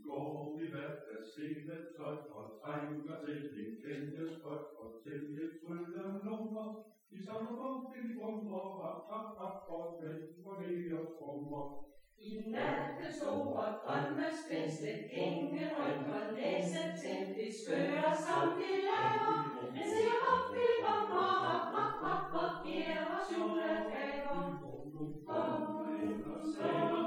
går i hvert af sene tøj og trænger til en kendte spøj og til et trylle nummer. I samme punkt i brummer, og vend på det og brummer. I nattestore drømmespidset, ingen rykker næse til de skøre, som de laver. Men siger op i bomber, og giver os julekager.